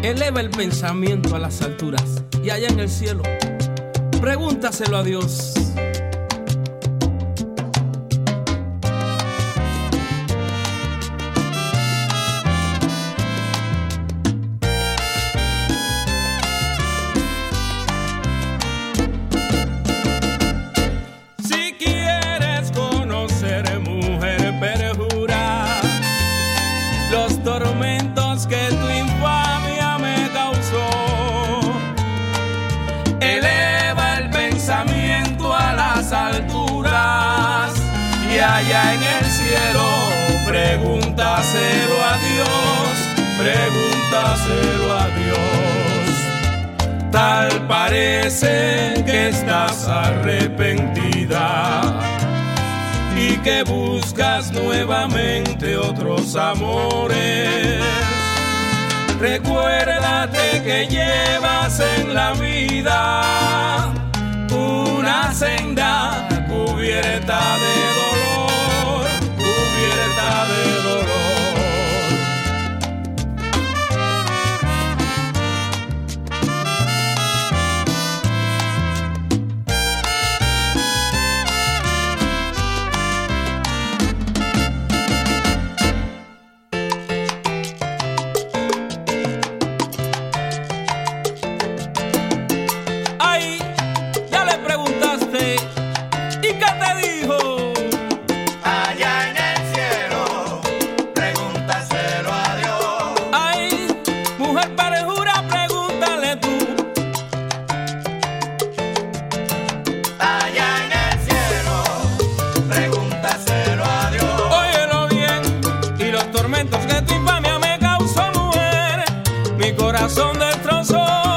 eleva el pensamiento a las alturas. Y allá en el cielo, pregúntaselo a Dios. Si quieres conocer, mujer, perjura los tormentos que tu infamia me causó. Eleva el pensamiento a las alturas y allá en el cielo pregúntaselo a Dios, pregúntaselo a Dios. Tal parece que estás arrepentida y que buscas nuevamente otros amores. Recuérdate que llevas en la vida una senda cubierta de dolor, cubierta de dolor. Que tu infamia me causó, mujer, mi corazón destrozó.